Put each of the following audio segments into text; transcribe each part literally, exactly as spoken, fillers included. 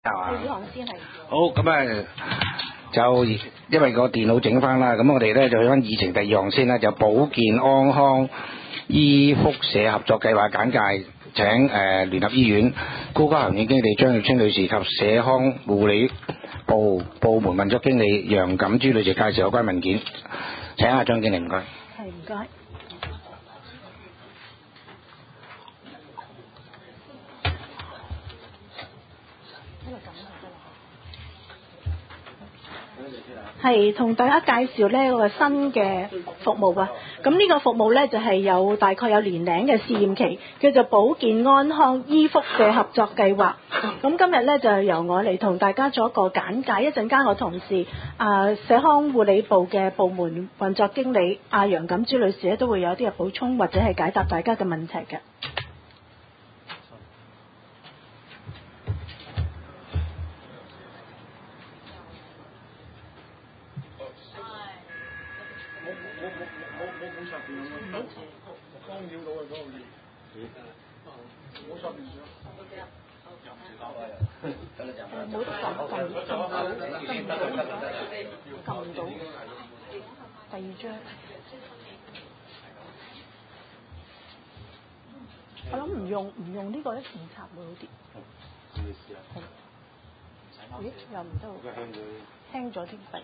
係嘛？ 先係。 好，咁啊就因為個電腦整翻啦，咁我哋咧就去翻議程第二項先啦，就保健安康醫輻社合作計劃簡介。請誒、呃、聯合醫院高級行政經理張玉清女士及社康護理部部門運作經理楊錦珠女士介紹有關文件。請阿張經理，唔該。 係，唔該。係同大家介紹呢個新嘅服務啊！咁呢個服務呢，就係有大概有年零嘅試驗期，叫做保健安康醫輻社合作計劃。咁今日呢，就由我嚟同大家做一個簡介，一陣間我同事啊社康護理部嘅部門運作經理阿楊錦珠女士咧都會有啲嘅補充或者係解答大家嘅問題嘅。冇撳撳撳到，撳唔到，撳唔到。第二張，我諗唔用唔用呢個一線插會好啲。好。咦？又唔得喎。輕咗啲弊。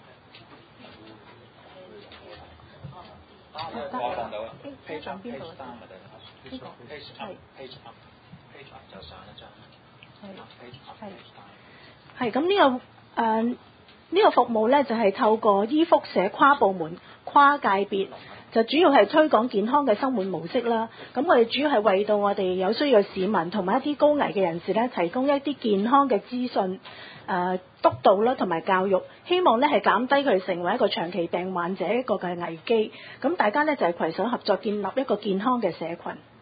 得。page up邊度啊？呢個係。page up page up 就上一張。係。係。係咁呢個誒呢、呃這個服務咧就係、是、透過醫輻社跨部門跨界別，就主要係推廣健康嘅生活模式啦。咁我哋主要係為到我哋有需要嘅市民同埋一啲高危嘅人士咧，提供一啲健康嘅資訊、誒督導啦同埋教育，希望咧係減低佢哋成為一個長期病患者一個嘅危機。咁大家咧就係、是、攜手合作，建立一個健康嘅社群。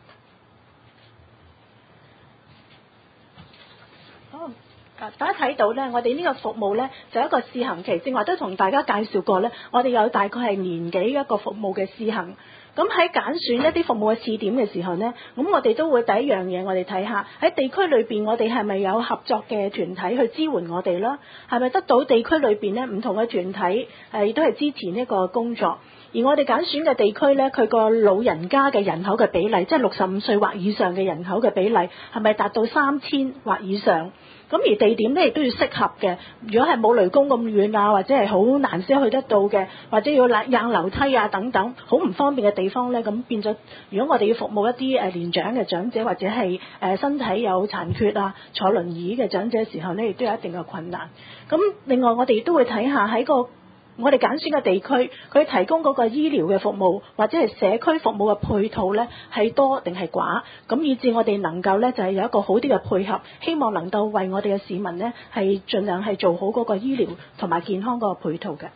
好。大家睇到呢，我哋呢個服務呢，就一個試行期，正話都同大家介紹過呢，我哋有大概係年幾一個服務嘅試行。咁喺揀選一啲服務嘅試點嘅時候呢，咁我哋都會第一樣嘢，我哋睇下喺地區裏邊，我哋係咪有合作嘅團體去支援我哋啦？係咪得到地區裏邊呢唔同嘅團體誒，亦都係支持呢個工作？而我哋揀選嘅地區呢，佢個老人家嘅人口嘅比例，即係六十五歲或以上嘅人口嘅比例，係咪達到三千或以上？咁而地點咧亦都要適合嘅，如果係冇雷公咁遠啊，或者係好難先去得到嘅，或者要硬樓梯啊等等，好唔方便嘅地方咧，咁變咗，如果我哋要服務一啲誒年長嘅長者，或者係誒身體有殘缺啊、坐輪椅嘅長者時候咧，亦都有一定嘅困難。咁另外我哋亦都會睇下喺個我哋揀選嘅地區，佢提供嗰個醫療嘅服務或者係社區服務嘅配套呢，係多定係寡，咁以至我哋能夠呢，就係有一個好啲嘅配合，希望能夠為我哋嘅市民呢，係盡量係做好嗰個醫療同埋健康嗰個配套嘅。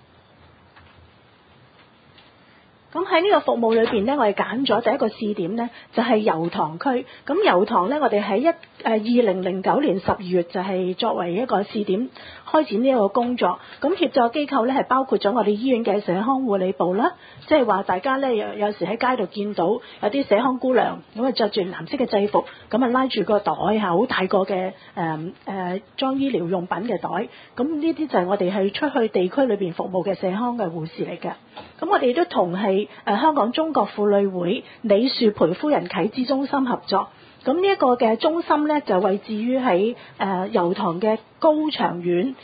咁喺呢個服務裏邊呢，我哋揀咗第一個試點呢，就係油塘區。咁油塘呢，我哋喺一誒二零零九年十二月就係作為一個試點開展呢一個工作。咁協助機構呢，係包括咗我哋醫院嘅社康護理部啦，即係話大家呢，有有時喺街度見到有啲社康姑娘咁啊著住藍色嘅制服，咁啊拉住個袋嚇，好大個嘅誒誒裝醫療用品嘅袋。咁呢啲就係我哋係出去地區裏邊服務嘅社康嘅護士嚟嘅。咁我哋都同係誒、呃、香港中國婦女會李樹培夫人啟智中心合作。咁呢一個嘅中心呢，就位置於喺誒油塘嘅高翔苑。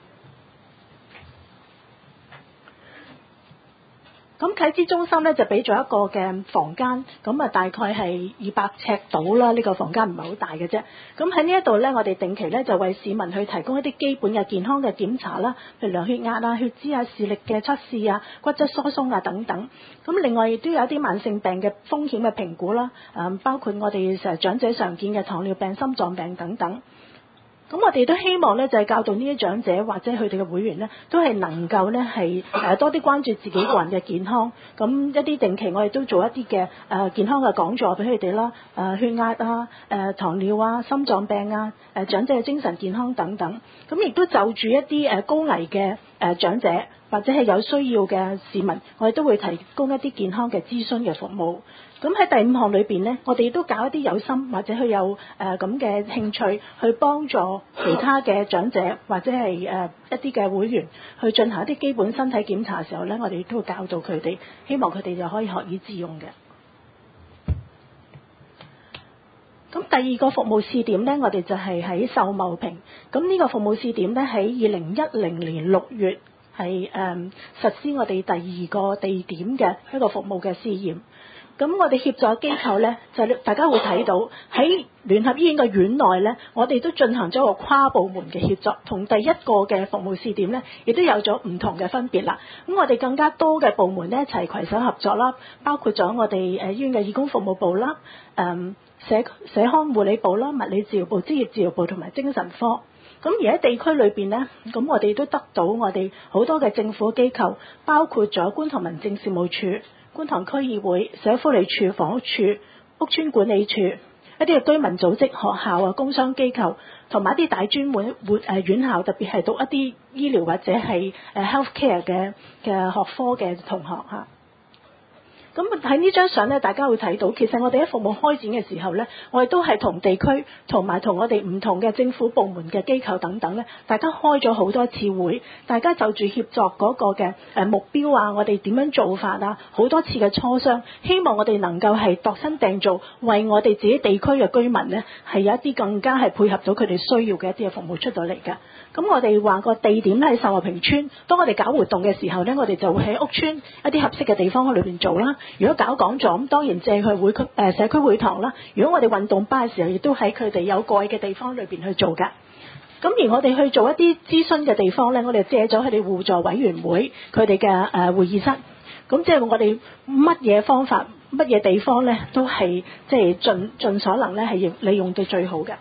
咁啟智中心咧就俾咗一個嘅房間，咁啊大概係二百尺到啦，呢、這個房間唔係好大嘅啫。咁喺呢一度咧，我哋定期咧就為市民去提供一啲基本嘅健康嘅檢查啦，譬如量血壓啊、血脂啊、視力嘅測試啊、骨質疏鬆啊等等。咁另外亦都有一啲慢性病嘅風險嘅評估啦，誒包括我哋成日長者常見嘅糖尿病、心臟病等等。咁我哋都希望咧，就係教導呢啲長者或者佢哋嘅會員咧，都係能夠咧係誒多啲關注自己個人嘅健康。咁一啲定期我哋都做一啲嘅誒健康嘅講座俾佢哋啦，誒血壓啊、誒糖尿啊、心臟病啊、誒長者嘅精神健康等等。咁亦都就住一啲誒高危嘅誒長者或者係有需要嘅市民，我哋都會提供一啲健康嘅諮詢嘅服務。咁喺第五項裏邊呢，我哋都搞一啲有心或者佢有誒咁嘅興趣去幫助其他嘅長者或者係誒、呃、一啲嘅會員去進行一啲基本身體檢查嘅時候呢，我哋都會教導佢哋，希望佢哋就可以學以致用嘅。咁第二個服務試點呢，我哋就係喺秀茂坪。咁呢個服務試點呢，喺二零一零年六月係誒、嗯、實施我哋第二個地點嘅一個服務嘅試驗。咁我哋協助機構呢，就大家會睇到喺聯合醫院嘅院內呢，我哋都進行咗個跨部門嘅協作，同第一個嘅服務試點呢，亦都有咗唔同嘅分別啦。咁我哋更加多嘅部門呢，一齊攜手合作啦，包括咗我哋誒醫院嘅義工服務部啦、誒社社康護理部啦、物理治療部、職業治療部同埋精神科。咁而喺地區裏邊呢，咁我哋都得到我哋好多嘅政府機構，包括咗觀塘民政事務處、觀塘區議會、社福利處、房屋處、屋邨管理處、一啲嘅居民組織、學校啊、工商機構，同埋一啲大專會會誒院校，特別係讀一啲醫療或者係誒 healthcare 嘅嘅學科嘅同學嚇。咁喺呢張相咧，大家會睇到，其實我哋喺服務開展嘅時候咧，我哋都係同地區同埋同我哋唔同嘅政府部門嘅機構等等咧，大家開咗好多次會，大家就住協作嗰個嘅誒目標啊，我哋點樣做法啊，好多次嘅磋商，希望我哋能夠係度身訂造，為我哋自己地區嘅居民咧，係有一啲更加係配合到佢哋需要嘅一啲嘅服務出到嚟㗎。咁我哋話個地點咧喺秀茂坪村，當我哋搞活動嘅時候咧，我哋就會喺屋邨一啲合適嘅地方裏邊做啦。如果搞講座咁，當然借佢會區誒社區會堂啦。如果我哋運動班嘅時候，亦都喺佢哋有蓋嘅地方裏邊去做㗎。咁而我哋去做一啲諮詢嘅地方咧，我哋借咗佢哋互助委員會佢哋嘅誒會議室。咁即係我哋乜嘢方法、乜嘢地方咧，都係即係盡盡所能咧，係利用到最好嘅。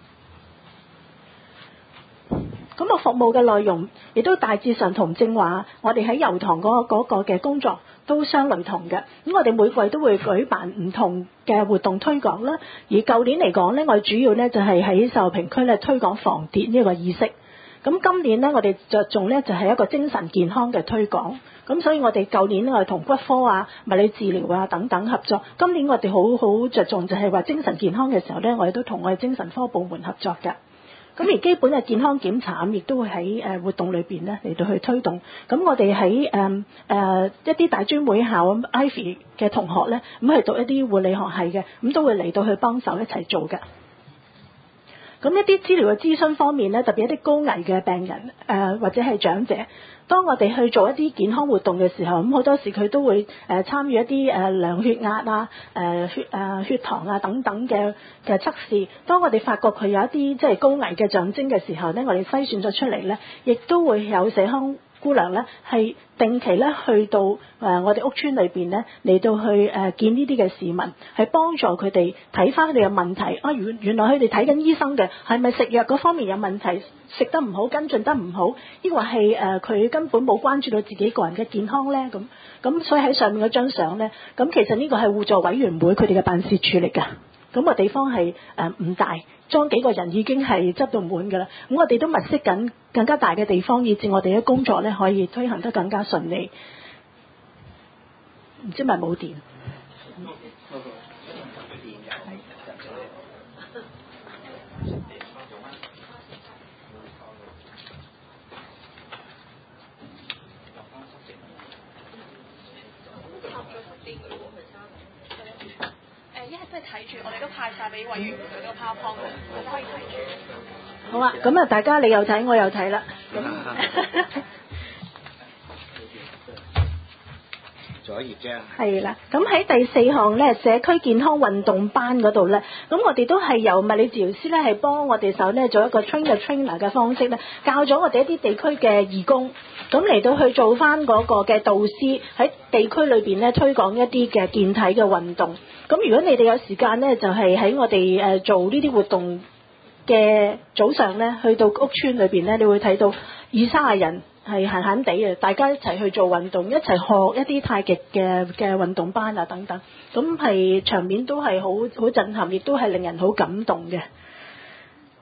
咁個服務嘅內容亦都大致上同正話我哋喺油塘嗰嗰個嘅工作都相類同嘅。咁我哋每季都會舉辦唔同嘅活動推廣啦。而舊年嚟講呢，我哋主要呢就係喺秀茂坪區咧推廣防跌呢個意識。咁今年呢，我哋着重呢就係一個精神健康嘅推廣。咁所以我哋舊年我哋同骨科啊、物理治療啊等等合作。今年我哋好好着重就係話精神健康嘅時候呢，我哋都同我哋精神科部門合作嘅。咁而基本嘅健康檢查亦都會喺誒活動裏邊咧嚟到去推動。咁我哋喺誒誒一啲大專會校咁 Ivy 嘅同學咧，咁係讀一啲護理學系嘅，咁都會嚟到去幫手一齊做嘅。咁一啲治療嘅諮詢方面咧，特別一啲高危嘅病人誒、呃、或者係長者，當我哋去做一啲健康活動嘅時候，咁好多時佢都會誒、呃、參與一啲誒、呃、量血壓啊、誒、呃、血誒、呃、血糖啊等等嘅嘅測試。當我哋發覺佢有一啲即係高危嘅象徵嘅時候咧，我哋篩選咗出嚟咧，亦都會有社康姑娘咧係定期咧去到誒、呃、我哋屋邨裏邊咧嚟到去誒、呃、見呢啲嘅市民，係幫助佢哋睇翻佢哋嘅問題。啊，原原來佢哋睇緊醫生嘅係咪食藥嗰方面有問題，食得唔好，跟進得唔好，抑或係誒佢根本冇關注到自己個人嘅健康咧？咁咁所以喺上面嗰張相咧，咁其實呢個係互助委員會佢哋嘅辦事處嚟㗎。咁個地方係誒唔大，裝幾個人已經係執到滿㗎啦。咁我哋都物色緊更加大嘅地方，以至我哋嘅工作咧可以推行得更加順利。唔知咪冇電？ 一係真係睇住，我哋都派晒俾委員會嗰個 PowerPoint，大家可以睇住。 好啊，咁啊，大家你又睇，我又睇啦。咁左頁啫。 係啦，咁喺第四項咧，社區健康運動班嗰度咧，咁我哋都係由物理治療師咧，係幫我哋手咧做一個 train the trainer 嘅方式咧，教咗我哋一啲地區嘅義工，咁嚟到去做翻嗰個嘅導師喺地區裏邊咧推廣一啲嘅健體嘅運動。咁如果你哋有時間咧，就係、是、喺我哋誒做呢啲活動嘅早上咧，去到屋邨裏邊咧，你會睇到二三十人係閒閒地嘅，大家一齊去做運動，一齊學一啲太極嘅嘅運動班啊等等，咁係場面都係好好震撼，亦都係令人好感動嘅。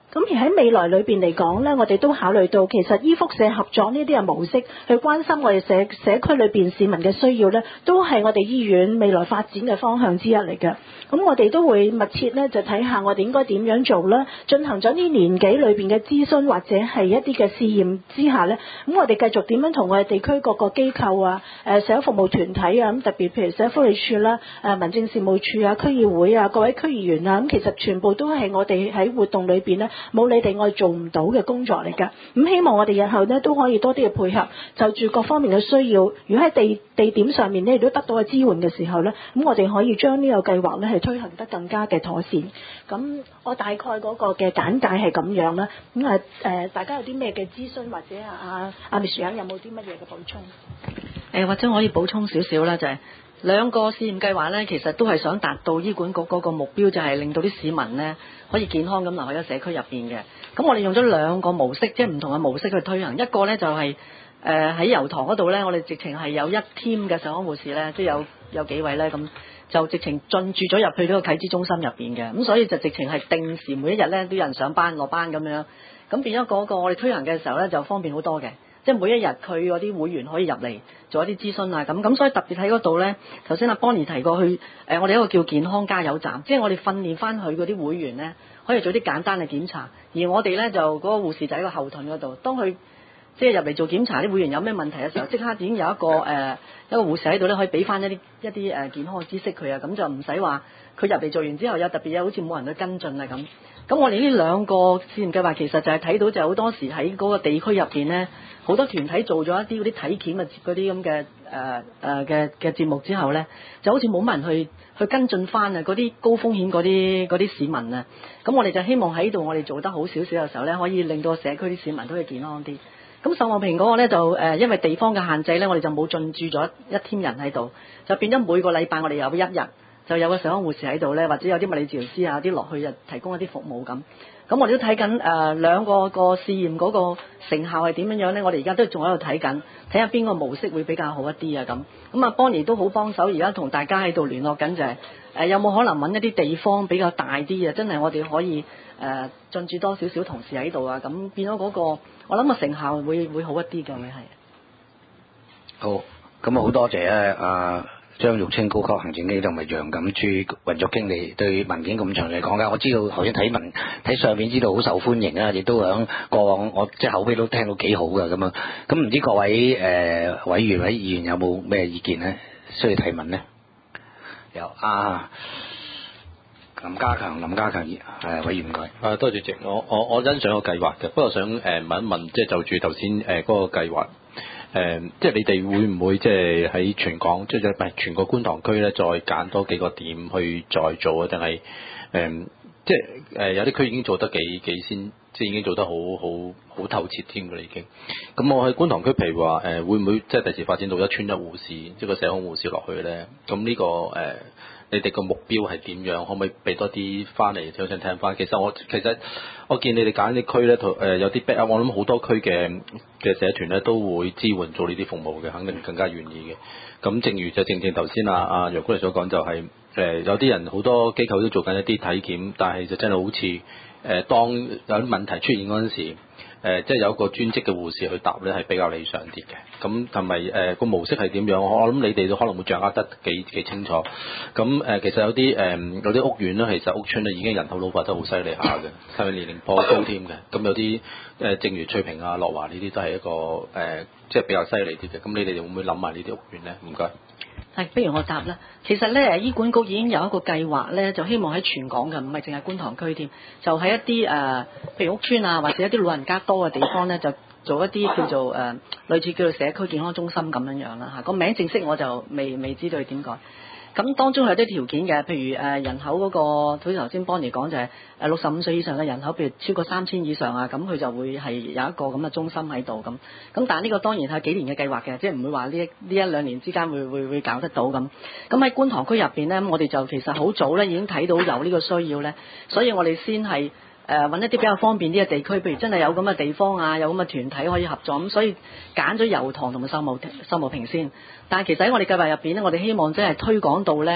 咁而喺未來裏邊嚟講呢，我哋都考慮到其實醫輻社合作呢啲嘅模式，去關心我哋社社區裏邊市民嘅需要呢，都係我哋醫院未來發展嘅方向之一嚟嘅。咁我哋都會密切呢，就睇下我哋應該點樣做啦。進行咗呢年幾裏邊嘅諮詢或者係一啲嘅試驗之下呢，咁我哋繼續點樣同我哋地區各個機構啊、誒社會服務團體啊，咁特別譬如社會福利署啦、誒民政事務處啊、區議會啊、各位區議員啊，咁其實全部都係我哋喺活動裏邊呢。冇你哋我做唔到嘅工作嚟㗎，咁希望我哋日後呢都可以多啲嘅配合，就住各方面嘅需要。如果喺地地點上面呢，亦都得到嘅支援嘅時候呢，咁我哋可以將呢個計劃呢係推行得更加嘅妥善。咁我大概嗰個嘅簡介係咁樣啦。咁啊誒，大家有啲咩嘅諮詢或者啊啊阿 Miss Yang有冇啲乜嘢嘅補充？ 誒或者可以補充少少啦，就係、是。兩個試驗計劃呢，其實都係想達到醫管局嗰個目標，就係令到啲市民呢可以健康咁留喺個社區入邊嘅。咁我哋用咗兩個模式，即係唔同嘅模式去推行。一個呢就係誒喺油塘嗰度呢，我哋直情係有一 team 嘅社康護士呢，即係有有幾位呢，咁就直情進駐咗入去呢個啟智中心入邊嘅。咁所以就直情係定時每一日呢都有人上班落班咁樣。咁變咗嗰個我哋推行嘅時候呢，就方便好多嘅。即係每一日佢嗰啲會員可以入嚟做一啲諮詢啊，咁咁所以特別喺嗰度呢，頭先阿 Bonnie 提過去誒、呃，我哋一個叫健康加油站，即係我哋訓練翻佢嗰啲會員呢，可以做啲簡單嘅檢查，而我哋呢，就嗰、那個護士就喺個後盾嗰度，當佢即係入嚟做檢查，啲會員有咩問題嘅時候，即刻已經有一個誒、呃、一個護士喺度呢，可以俾翻一啲一啲誒健康嘅知識佢啊，咁就唔使話佢入嚟做完之後有特別嘢，好似冇人去跟進啊咁。咁我哋呢兩個試驗計劃其實就係睇到就好多時喺嗰個地區入邊呢，好多團體做咗一啲嗰啲體檢啊嗰啲咁嘅誒誒嘅嘅節目之後呢，就好似冇乜人去去跟進翻啊嗰啲高風險嗰啲嗰啲市民啊。咁我哋就希望喺度我哋做得好少少嘅時候呢，可以令到社區啲市民都可以健康啲。咁秀茂坪嗰個呢，就誒、呃，因為地方嘅限制呢，我哋就冇進駐咗一 team 人喺度，就變咗每個禮拜我哋有一日。就有個社康護士喺度呢，或者有啲物理治療師啊啲落去就提供一啲服務咁。咁我哋都睇緊誒兩個個試驗嗰個成效係點樣樣呢？我哋而家都仲喺度睇緊，睇下邊個模式會比較好一啲啊咁。咁啊 Bonnie 都好幫手，而家同大家喺度聯絡緊就係、是、誒、呃、有冇可能揾一啲地方比較大啲啊？真係我哋可以誒、呃、進駐多少少同事喺度啊，咁變咗嗰、那個我諗個成效會會好一啲嘅會係。 好，咁啊好多謝啊啊！張玉清高級行政經理同埋楊錦珠運作經理對文件咁詳細講解，我知道頭先睇文睇上面知道好受歡迎啊，亦都響過往我即係口碑都聽到幾好噶咁啊。咁唔知各位誒、呃、委員或者議員有冇咩意見呢？需要提問呢？有啊，林家強，林家強議係委員唔該。 啊，多謝主席，我我我欣賞個計劃嘅，不過想誒、呃、問一問，即係就住頭先誒嗰個計劃。誒、嗯，即係你哋會唔會即係喺全港，即係唔係全個觀塘區咧，再揀多幾個點去再做啊？定係誒，即係誒、呃、有啲區已經做得幾幾先，即係已經做得好好好透徹添㗎啦已經。咁我喺觀塘區，譬如話誒、呃，會唔會即係第時發展到一村一護士，即係個社康護士落去咧？咁呢、這個誒。呃你哋個目標係點樣？可唔可以俾多啲翻嚟？想想聽翻。其實我其實我見你哋揀啲區咧，誒有啲 back up，我諗好多區嘅嘅社團咧都會支援做呢啲服務嘅，肯定更加願意嘅。咁正如就正正頭先啊啊楊姑娘所講，就係、是、誒、呃、有啲人好多機構都做緊一啲體檢，但係就真係好似誒、呃、當有啲問題出現嗰陣時。誒、呃，即係有一個專職嘅護士去答咧，係比較理想啲嘅。咁同埋誒個模式係點樣？我我諗你哋都可能會掌握得幾幾清楚。咁誒、呃，其實有啲誒、呃、有啲屋苑咧，其實屋邨咧已經人口老化得好犀利下嘅，係咪年齡頗高添嘅？咁有啲誒、呃，正如翠屏啊、樂華呢啲都係一個誒、呃，即係比較犀利啲嘅。咁你哋會唔會諗埋呢啲屋苑咧？唔該。 係，不如我答啦。其實咧，醫管局已經有一個計劃咧，就希望喺全港嘅，唔係淨係觀塘區添，就喺一啲誒、呃，譬如屋邨啊，或者一啲老人家多嘅地方咧，就做一啲叫做誒、呃，類似叫做社區健康中心咁樣樣啦嚇。個名正式我就未未知道點改。咁當中有啲條件嘅，譬如誒、呃、人口嗰、那個，好似頭先幫你講就係誒六十五歲以上嘅人口，譬如超過三千以上啊，咁佢就會係有一個咁嘅中心喺度咁。咁但係呢個當然係幾年嘅計劃嘅，即係唔會話呢呢一兩年之間會會會搞得到咁。咁喺觀塘區入邊呢，我哋就其實好早咧已經睇到有呢個需要咧，所以我哋先係誒揾一啲比較方便啲嘅地區，譬如真係有咁嘅地方啊，有咁嘅團體可以合作咁，所以揀咗油塘同埋秀茂秀茂坪先。但係其實喺我哋計劃入邊咧，我哋希望真係推廣到咧，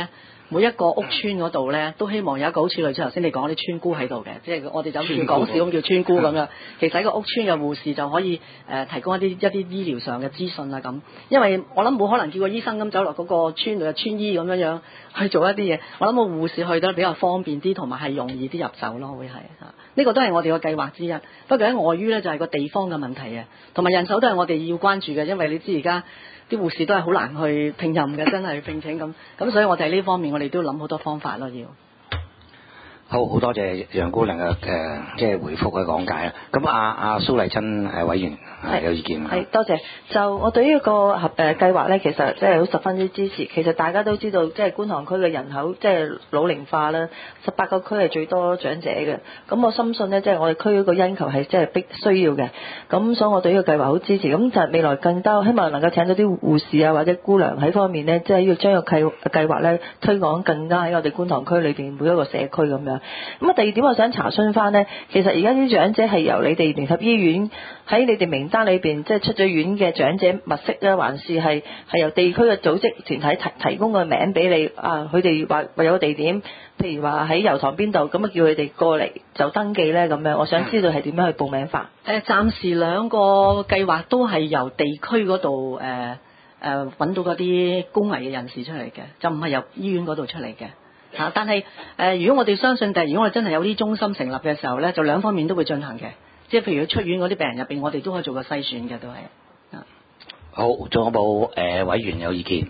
每一個屋村嗰度咧，都希望有一個好似類似頭先你講啲村姑喺度嘅，即係我哋就亂講笑咁叫村姑咁樣。其實喺個屋村嘅護士就可以誒、呃、提供一啲一啲醫療上嘅資訊啊咁。因為我諗冇可能叫個醫生咁走落嗰個村度嘅村醫咁樣樣去做一啲嘢。我諗個護士去得比較方便啲，同埋係容易啲入手咯，會係嚇。呢個都係我哋嘅計劃之一。不過喺外於咧就係個地方嘅問題啊，同埋人手都係我哋要關注嘅，因為你知而家啲護士都係好難去聘任嘅，真係聘請咁。咁所以我哋呢方面我哋都要諗好多方法咯，要。 好好多謝楊姑娘嘅誒即係回覆嘅講解啊！咁阿阿蘇麗珍誒委員係有意見係多謝。就我對於個合誒計劃咧，其實即係好十分之支持。其實大家都知道，即係觀塘區嘅人口即係老齡化啦，十八個區係最多長者嘅。咁我深信咧，即係我哋區嗰個因求係即係必須要嘅。咁所以我對呢個計劃好支持。咁就係未來更多希望能夠請到啲護士啊或者姑娘喺方面咧，即係要將個計計劃咧推廣更加喺我哋觀塘區裏邊每一個社區咁樣。咁啊，第二點我想查詢翻呢，其實而家啲長者係由你哋聯合醫院喺你哋名單裏邊，即係出咗院嘅長者物色咧，還是係係由地區嘅組織團體提提供個名俾你啊？佢哋話話有個地點，譬如話喺油塘邊度，咁啊叫佢哋過嚟就登記呢。咁樣。我想知道係點樣去報名法？ 誒、呃，暫時兩個計劃都係由地區嗰度誒誒揾到嗰啲高危嘅人士出嚟嘅，就唔係由醫院嗰度出嚟嘅。嚇、啊！但係誒、呃，如果我哋相信，但係如果我哋真係有啲中心成立嘅時候咧，就兩方面都會進行嘅。即係譬如出院嗰啲病人入邊，我哋都可以做個篩選嘅，都係。啊， 好，仲有冇誒、呃、委員有意見？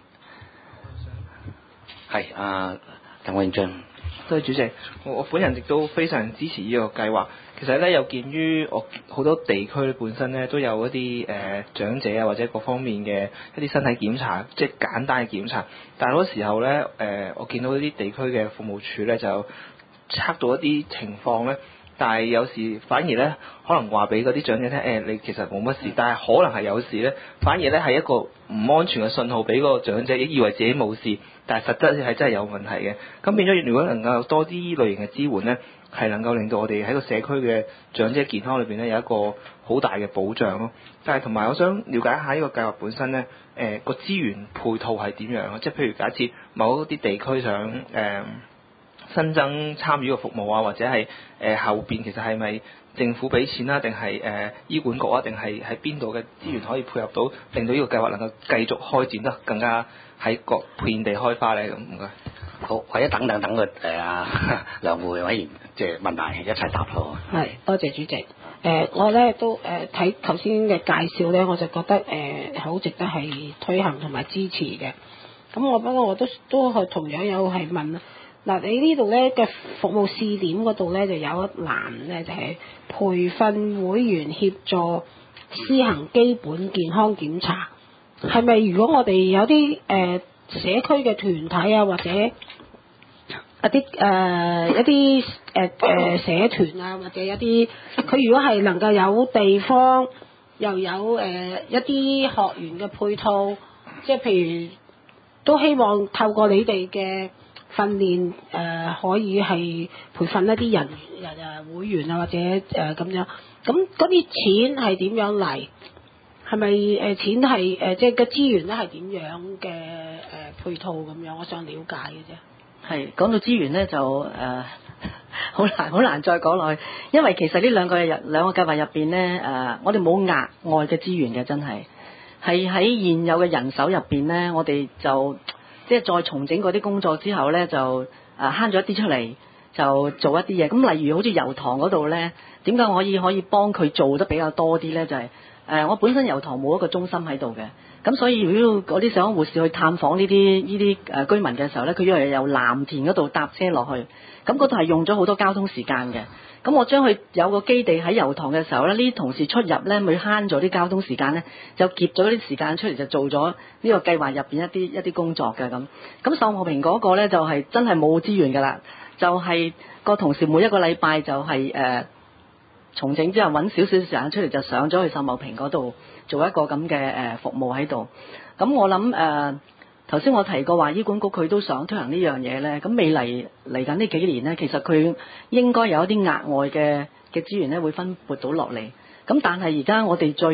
係阿鄧永俊。 多謝主席，我我本人亦都非常支持呢個計劃。其實咧，有見於我好多地區本身咧都有一啲誒、呃、長者啊或者各方面嘅一啲身體檢查，即係簡單嘅檢查。但係好多時候咧，誒、呃、我見到一啲地區嘅服務處咧就測到一啲情況咧，但係有時反而咧可能話俾嗰啲長者聽，誒、欸、你其實冇乜事，但係可能係有事咧，反而咧係一個唔安全嘅信號俾嗰個長者，以為自己冇事，但係實質係真係有問題嘅。咁變咗，如果能夠有多啲呢類型嘅支援咧，係能夠令到我哋喺個社區嘅長者健康裏邊咧有一個好大嘅保障咯。但係同埋我想了解一下呢個計劃本身咧，誒、呃、個資源配套係點樣？即係譬如假設某啲地區想誒、呃、新增參與個服務啊，或者係誒、呃、後邊其實係咪政府俾錢啦，定係誒醫管局啊，定係喺邊度嘅資源可以配合到，令到呢個計劃能夠繼續開展得更加喺各遍地開花咧？咁唔該。 好，或者等等等個誒阿兩位委員即係問題一齊答咯。 係，多謝主席。誒、呃，我咧都誒睇頭先嘅介紹咧，我就覺得誒好、呃、值得係推行同埋支持嘅。咁我不過我都都係同樣有係問啦。嗱，你呢度咧嘅服務試點嗰度咧就有一欄咧就係、是、培訓會員協助施行基本健康檢查。係咪如果我哋有啲誒、呃、社區嘅團體啊，或者一啲誒、呃、一啲誒誒社團啊，或者一啲佢如果係能夠有地方又有誒、呃、一啲學員嘅配套，即係譬如都希望透過你哋嘅訓練誒、呃、可以係培訓一啲人人誒會員啊，或者誒咁、呃、樣，咁嗰啲錢係點樣嚟？係咪誒錢係誒即係個資源咧係點樣嘅誒、呃、配套咁樣？我想了解嘅啫。 係講到資源咧就誒好、呃、難好難再講落去，因為其實呢兩個日兩個計劃入邊咧誒，我哋冇額外嘅資源嘅，真係係喺現有嘅人手入邊咧，我哋就即係再重整嗰啲工作之後咧，就誒慳咗一啲出嚟，就做一啲嘢。咁例如好似油塘嗰度咧，點解我可以可以幫佢做得比較多啲咧？就係、是、誒、呃、我本身油塘冇一個中心喺度嘅。咁所以如果嗰啲社康護士去探訪呢啲呢啲誒居民嘅時候咧，佢要係由藍田嗰度搭車落去，咁嗰度係用咗好多交通時間嘅。咁我將佢有個基地喺油塘嘅時候咧，呢啲同事出入咧，咪慳咗啲交通時間咧，就夾咗啲時間出嚟就做咗呢個計劃入邊一啲一啲工作嘅咁。咁秀茂坪嗰個咧就係、是、真係冇資源㗎啦，就係、是、個同事每一個禮拜就係、是、誒、呃、重整之後揾少少時間出嚟就上咗去秀茂坪嗰度。做一個咁嘅誒服務喺度，咁我諗誒頭先我提過話醫管局佢都想推行呢樣嘢咧，咁未嚟嚟緊呢幾年咧，其實佢應該有一啲額外嘅嘅資源咧會分撥到落嚟，咁但係而家我哋最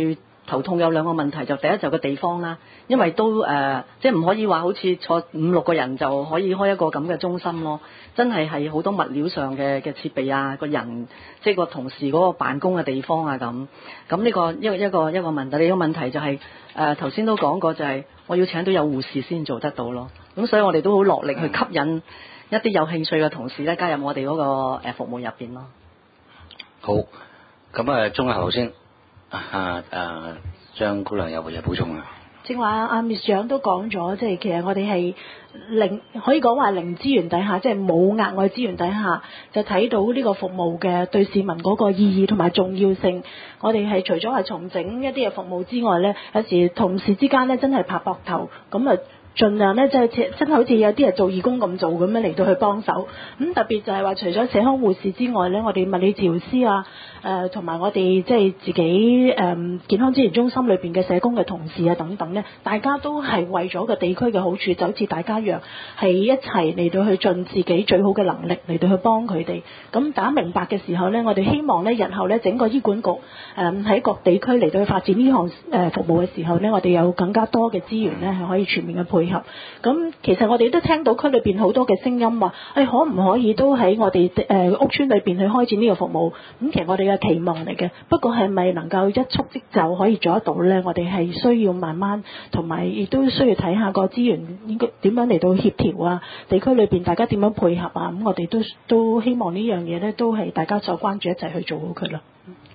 頭痛有兩個問題，就第一就個地方啦，因為都誒、呃、即係唔可以話好似坐五六個人就可以開一個咁嘅中心咯，真係係好多物料上嘅嘅設備啊，個人即係個同事嗰個辦公嘅地方啊咁，咁呢個一個一個一個問題，呢個問題就係誒頭先都講過，就係我要請到有護士先做得到咯，咁所以我哋都好落力去吸引一啲有興趣嘅同事咧加入我哋嗰個誒服務入邊咯。 好，咁啊，中後先啊啊張姑娘有冇嘢補充啊？ 正話阿 Miss 長都講咗，即係其實我哋係零可以講話零資源底下，即係冇額外資源底下，就睇到呢個服務嘅對市民嗰個意義同埋重要性。我哋係除咗係重整一啲嘅服務之外呢，有時同事之間呢真係拍膊頭，咁啊盡量呢，即係真係好似有啲人做義工咁做咁樣嚟到去幫手。咁特別就係話，除咗社康護士之外呢，我哋物理治療師啊，誒同埋我哋即係自己誒、呃、健康資源中心裏邊嘅社工嘅同事啊等等呢，大家都係為咗個地區嘅好處，就好似大家一樣，係一齊嚟到去盡自己最好嘅能力嚟到去幫佢哋。咁大家明白嘅時候呢，我哋希望呢日後呢整個醫管局誒喺、呃、各地區嚟到去發展呢項誒服務嘅時候呢，我哋有更加多嘅資源呢係可以全面嘅配合。咁其實我哋都聽到區裏邊好多嘅聲音話，誒、哎、可唔可以都喺我哋誒、呃、屋邨裏邊去開展呢個服務？咁其實我哋嘅期望嚟嘅，不過係咪能夠一觸即就可以做得到呢？我哋係需要慢慢，同埋亦都需要睇下個資源應該點樣嚟到協調啊，地區裏邊大家點樣配合啊？咁我哋都都希望呢樣嘢呢，都係大家所關注，一齊去做好佢咯。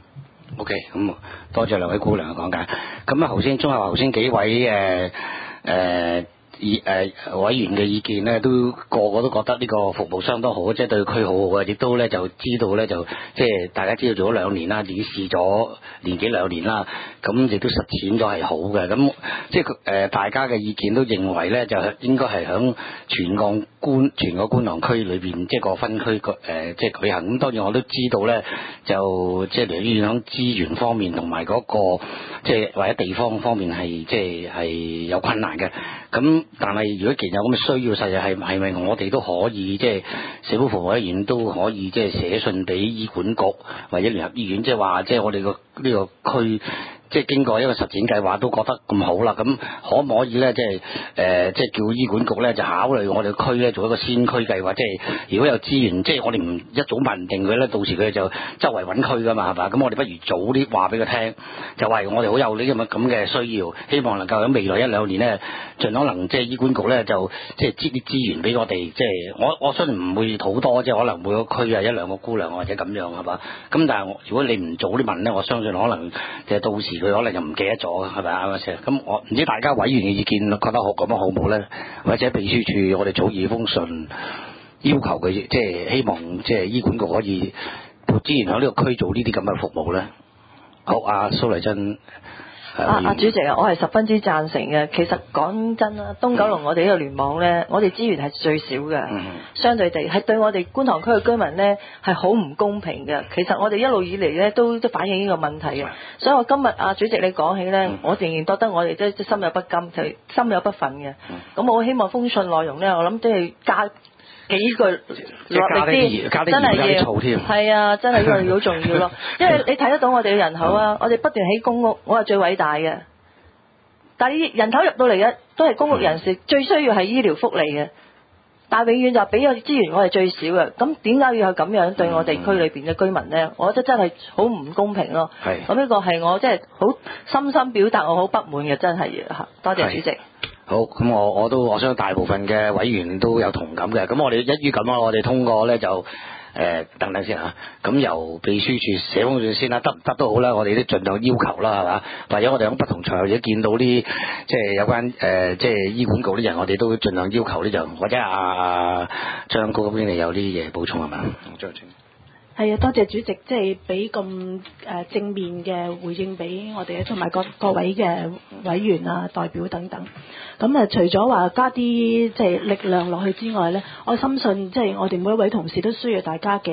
OK，咁多謝兩位姑娘嘅講解。咁啊，頭先中後頭先幾位誒誒。呃呃議誒委員嘅意見咧，都個個都覺得呢個服務相當好，即係對區好好嘅，亦都咧就知道咧就即係大家知道做咗兩年啦，已經試咗年幾兩年啦，咁亦都實踐咗係好嘅，咁即係誒大家嘅意見都認為咧就應該係響全個觀全個觀塘區裏邊即係個分區個誒即係舉行。咁當然我都知道咧，就即係嚟醫院響資源方面同埋嗰個即係或者地方方面係即係係有困難嘅，咁。但係如果既然有咁嘅需要，實際係係咪我哋都可以即係社會服務委員都可以即係寫信俾醫管局或者聯合醫院，即係話即係我哋個呢個區即係經過一個實踐計劃都覺得咁好啦，咁可唔可以咧即係誒即係叫醫管局咧就考慮我哋區咧做一個先區計劃，即係如果有資源，即係我哋唔一早問定佢咧，到時佢就周圍揾區噶嘛，係嘛？咁我哋不如早啲話俾佢聽，就話我哋好有呢咁嘅咁嘅需要，希望能夠喺未來一兩年咧，盡可能即係醫管局咧就即係支啲資源俾我哋，即係我我相信唔會好多，即係可能每個區啊一兩個姑娘或者咁樣係嘛？咁但係如果你唔早啲問咧，我相信可能即係到時佢可能就唔記得咗，係咪啊？咁我唔知大家委員嘅意見覺得好咁樣好唔好咧？或者秘書處我哋草擬封信要求佢，即係希望即係醫管局可以撥資源喺呢個區做呢啲咁嘅服務咧。好，阿蘇麗珍。 啊啊主席啊，我係十分之贊成嘅。其實講真啦，東九龍我哋呢個聯網呢，我哋資源係最少嘅， 嗯、 相對地係對我哋觀塘區嘅居民呢係好唔公平嘅。其實我哋一路以嚟呢都都反映呢個問題嘅，所以我今日啊主席你講起呢，嗯、我仍然覺得我哋即係心有不甘，就心有不忿嘅。咁、嗯、我希望封信內容呢，我諗都係加幾句落力啲，真係要係啊，真係呢個好重要咯。因為你睇得到我哋嘅人口啊，我哋不斷起公屋，我係最偉大嘅。但係人口入到嚟嘅都係公屋人士，最需要係醫療福利嘅。但係永遠就俾個資源我係最少嘅。咁點解要係咁樣對我哋區裏邊嘅居民呢？我覺得真係好唔公平咯。咁呢個係我真係好深深表達我好不滿嘅，真係嚇。多謝主席。 好，咁我我都我相信大部分嘅委員都有同感嘅。咁我哋一於咁啊，我哋通過咧就誒、呃、等等先嚇。咁由秘書處寫封信先啦，得唔得都好啦，我哋都盡量要求啦，係嘛？或者我哋喺不同場合或者見到啲即係有關誒、呃、即係醫管局啲人，我哋都盡量要求呢就或者阿張高嗰邊你有啲嘢補充係嘛？張清。 係啊，多謝主席，即係俾咁誒正面嘅回應俾我哋，同埋各各位嘅委員啊、代表等等。咁啊，除咗話加啲即係力量落去之外呢，我深信即係我哋每一位同事都需要大家嘅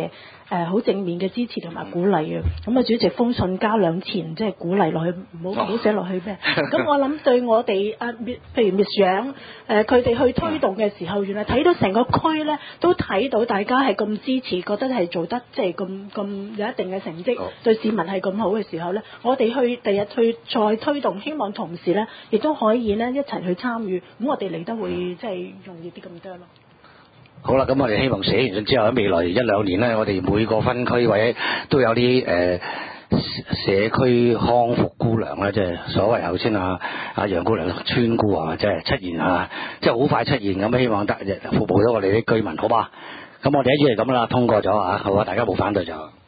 誒好正面嘅支持同埋鼓勵嘅。咁啊主席封信加兩錢，即係鼓勵落去，唔好唔好寫落去咩？咁我諗對我哋啊，譬如 Miss Yang 誒佢哋去推動嘅時候，原來睇到成個區咧都睇到大家係咁支持，覺得係做得即係咁咁有一定嘅成績，對市民係咁好嘅時候咧，我哋去第日去再推動，希望同時咧亦都可以咧一齊去參與，咁我哋嚟得會即係容易啲咁多咯。 好啦，咁我哋希望寫完信之後喺未來一兩年咧，我哋每個分區或者都有啲誒、呃、社區康復姑娘啦，即係所謂頭先啊啊楊姑娘村姑啊，即係出現啊，即係好快出現咁，希望得服務到我哋啲居民，好吧？咁我哋一於係咁啦，通過咗啊，好啊，大家冇反對就。